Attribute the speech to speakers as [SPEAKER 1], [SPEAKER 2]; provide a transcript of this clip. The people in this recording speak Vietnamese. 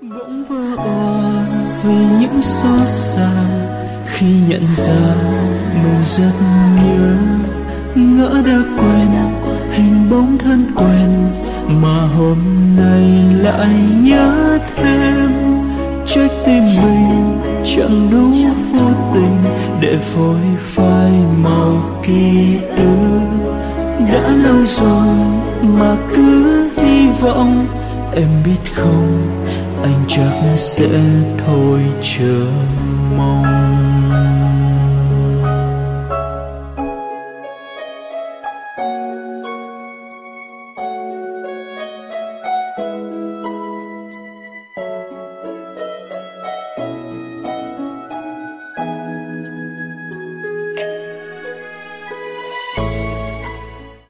[SPEAKER 1] Bỗng vỡ òa vì những xót xa khi nhận ra mình rất nhớ, ngỡ đã quên hình bóng thân quen mà hôm nay lại nhớ thêm. Trách tim mình chẳng đủ vô tình để phôi phai màu ký ức. Đã lâu rồi mà cứ hy vọng, em biết không, anh chắc sẽ thôi chờ mong.